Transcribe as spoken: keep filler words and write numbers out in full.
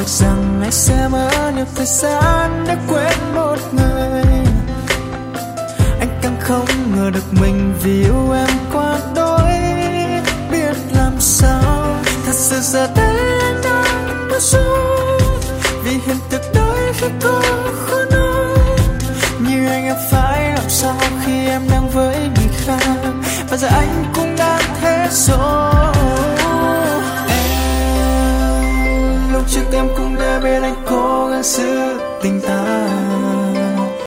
được rằng anh sẽ mất nhiều thời gian để quên một người. Anh càng không ngờ được mình vì yêu em quá đỗi, biết làm sao. Thật sự giờ đây anh đang bối rối, vì hiện thực đôi khi có khó nói. Như anh em phải làm sao khi em đang với người khác, và giờ anh cũng đang thế rồi. Em lúc trước em cũng đã biết anh cố gắng giữ tình ta,